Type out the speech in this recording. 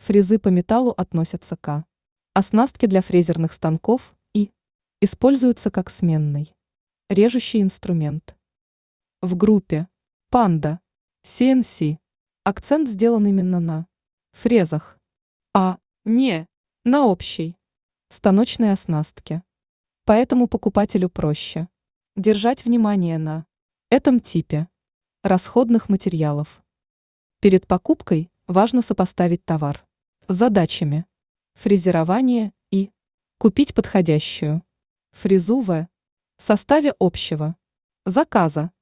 Фрезы по металлу относятся к оснастке для фрезерных станков и используются как сменный режущий инструмент. В группе Panda CNC акцент сделан именно на фрезах, а не на общей станочной оснастке. Поэтому покупателю проще держать внимание на этом типе расходных материалов. Перед покупкой важно сопоставить товар с задачами фрезерования и купить подходящую фрезу в составе общего заказа.